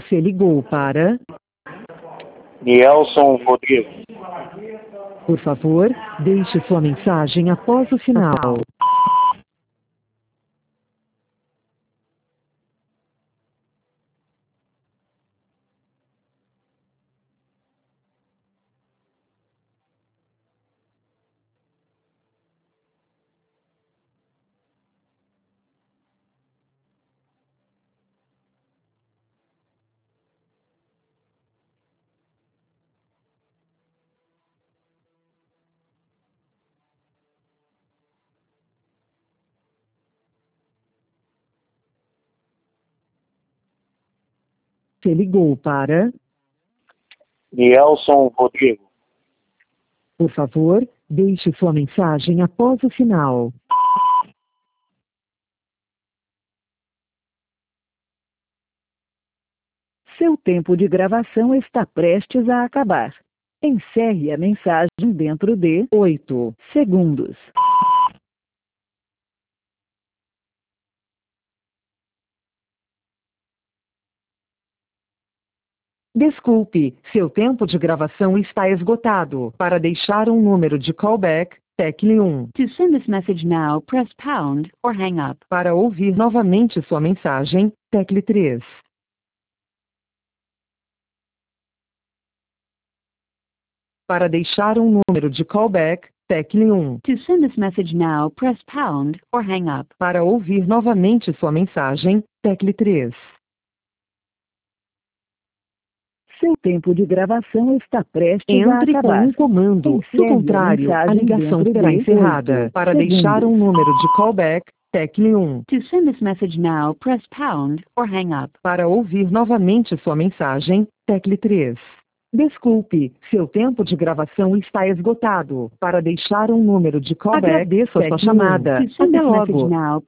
Você ligou para... Nielson Rodrigo. Por favor, deixe sua mensagem após o sinal. Você ligou para... Nielson Rodrigo. Por favor, deixe sua mensagem após o sinal. Seu tempo de gravação está prestes a acabar. Encerre a mensagem dentro de 8 segundos. Desculpe, seu tempo de gravação está esgotado. Para deixar um número de callback, tecle 1. To send this message now, press pound or hang up. Para ouvir novamente sua mensagem, tecle 3. Para deixar um número de callback, tecle 1. To send this message now, press pound or hang up. Para ouvir novamente sua mensagem, tecle 3. Seu tempo de gravação está prestes a acabar. Entre com um comando. Do contrário, a ligação será encerrada. Para deixar um número de callback, tecle 1. To send this message now, press pound or hang up. Para ouvir novamente sua mensagem, tecle 3. Desculpe, seu tempo de gravação está esgotado. Para deixar um número de callback, agradeço a sua chamada. To send Até this message logo. now,